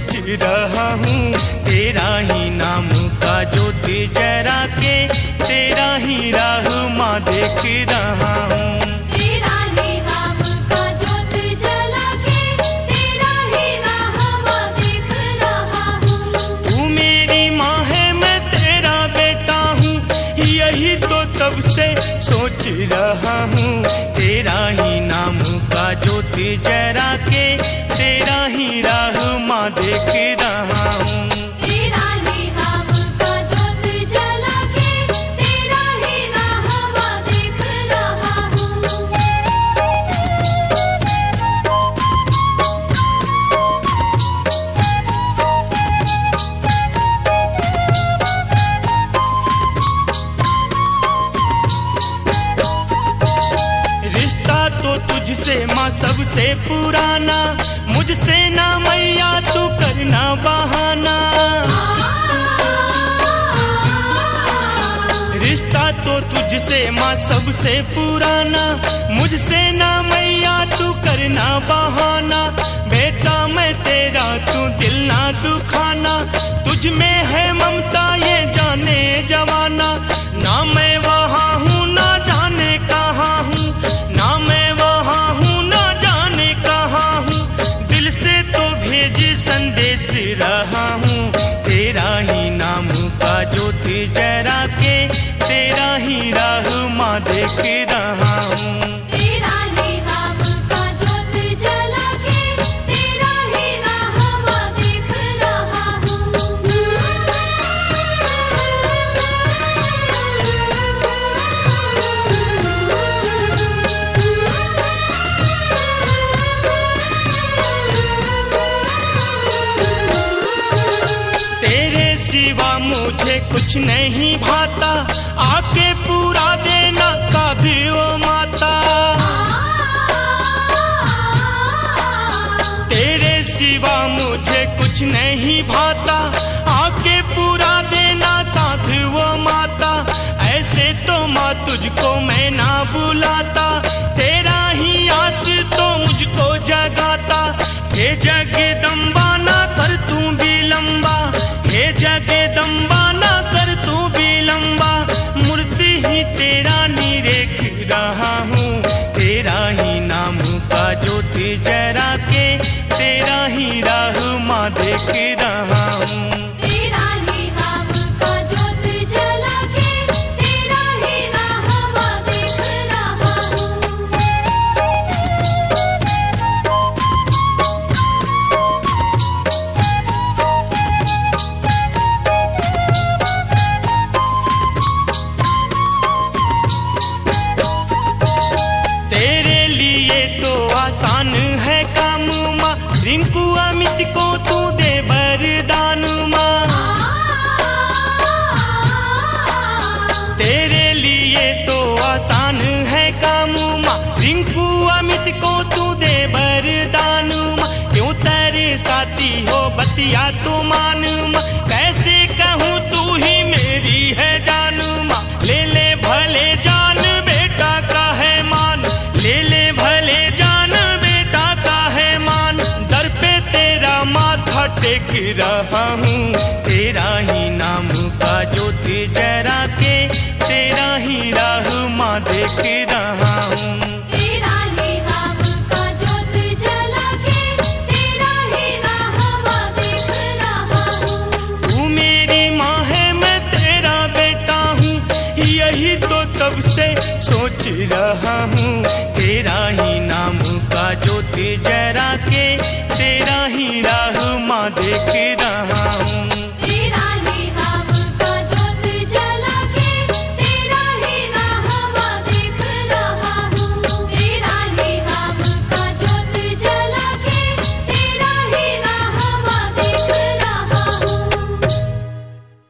सोच रहा हूँ, तेरा ही नाम का ज्योति जरा के तेरा ही राह माँ देख रहा हूँ। तेरा ही नाम का ज्योति जला के तेरा ही राह माँ देख रहा हूँ। तू मेरी माँ है मैं तेरा बेटा हूँ, यही तो तब से सोच रहा हूँ। तेरा ही नाम का ज्योति जरा के तेरा ही राह माँ देख रहा हूँ। तेरा ही नाम का ज्योति जला के तेरा ही राह माँ देख रहा हूँ। रिश्ता तो तुझसे माँ सबसे पुराना, मुझसे ना मैया तू करना बहाना। रिश्ता तो तुझसे माँ सबसे पुराना, मुझसे ना मैया तू करना बहाना। बेटा मैं तेरा तू दिल ना दुखाना, तुझ में है ममता ये जाने जवाना। ना मैं वहाँ हूँ ना जाने कहाँ हूँ, ना मैं वहाँ हूँ ना जाने कहाँ हूँ। दिल से तो भेज संदेश रहा हूँ, तेरा ही नाम का ज्योति जरा के तेरा ही राह माँ देख रहा हूँ। तेरा ही नाम का ज्योति जला के तेरा ही राह माँ देख रहा हूँ। तेरे सिवा मुझे कुछ नहीं भाता, आके पूरा देना साधी ओ माता। तेरे सिवा मुझे कुछ नहीं भाता, आके पूरा देना साध वो माता। ऐसे तो माँ तुझको मैं ना बुलाता, तेरा ही आस तो मुझको जगाता। हे जगदम्बा ना कर तू भी लंबा, हे जगदम्बा ना कर तू भी लंबा। मूर्ति ही तेरा निरेख रहा हूँ, तेरा ही नाम का ज्योति जरा के तेरा ही राह माँ देख रहा हूँ। तेरा ही नाम का ज्योति जला के तेरा ही राह माँ देख रहा हूँ। तेरे लिए तो आसान है काम माँ, रिंकू अमित को तू दे वरदान माँ। तेरे लिए तो आसान है काम माँ, रिंकू अमित को तू दे वरदान माँ। क्यों तेरे साथी हो बतिया तू मान माँ, कैसे कहूँ तू ही मेरी है जान माँ। ले ले भले जान बेटा का है मान, ले ले भले जान बेटा का है मान। दर पे तेरा माथा टेक रहा हूँ, तेरा ही नाम का ज्योति जरा के तेरा ही राह माँ देख रहा हूँ। तेरा ही नाम का ज्योति जला के तेरा ही राह माँ देख रहा हूँ। तू मेरी माँ है मैं तेरा बेटा हूँ, यही तो तब से सोच रहा हूँ। तेरा ही नाम का ज्योति जरा के तेरा ही राह माँ देख